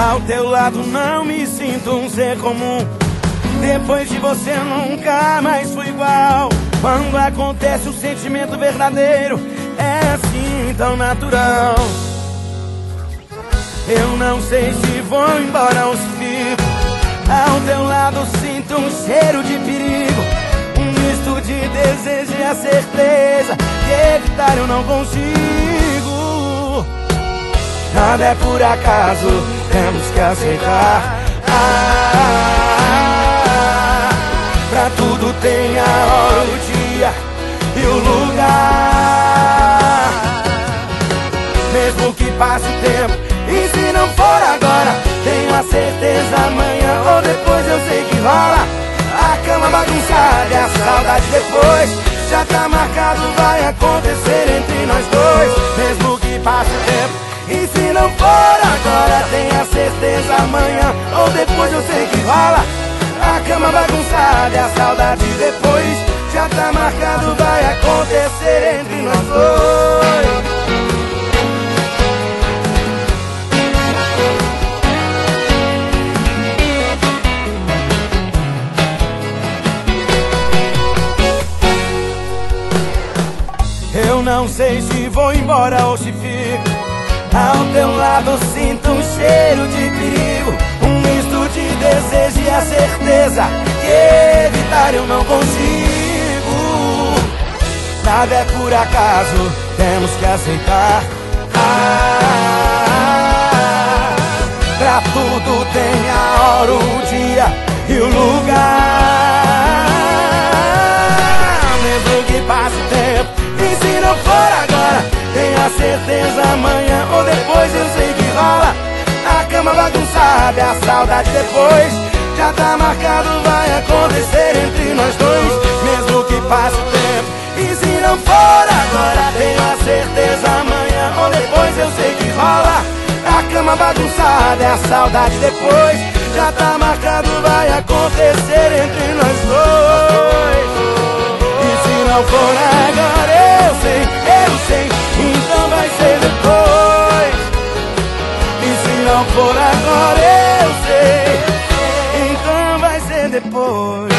Ao teu lado não me sinto um ser comum. Depois de você nunca mais fui igual. Quando acontece o sentimento verdadeiro, é assim tão natural. Eu não sei se vou embora ou se fico. Ao teu lado sinto um cheiro de perigo, um misto de desejo e a certeza que evitar eu não consigo. Nada é por acaso, temos que aceitar. Pra tudo tem a hora, o dia e o lugar. Mesmo que passe o tempo, e se não for agora, tenho a certeza amanhã ou depois eu sei que rola. A cama bagunçada e a saudade depois, já tá marcado, vai acontecer entre nós dois. Mesmo que passe o tempo, e se não for agora, tenho a certeza amanhã ou depois eu sei que rola. A cama bagunçada e a saudade depois, já tá marcado, vai acontecer entre nós dois. Eu não sei se vou embora ou se fico. Ao teu lado sinto um cheiro de perigo, um misto de desejo e a certeza que evitar eu não consigo. Nada é por acaso, temos que aceitar. Pra tudo tem a hora, o dia e o lugar. Mesmo que passe o tempo, e se não for agora, tenho a certeza amanhã ou depois eu sei que rola. A cama bagunçada e a saudade depois, já tá marcado, vai acontecer entre nós dois. Mesmo que passe o tempo, e se não for agora, tenho a certeza amanhã ou depois eu sei que rola. A cama bagunçada e a saudade depois, já tá marcado, vai acontecer entre nós dois. E se não for agora, eu sei, então vai ser depois. E se não for agora, eu sei, então vai ser depois.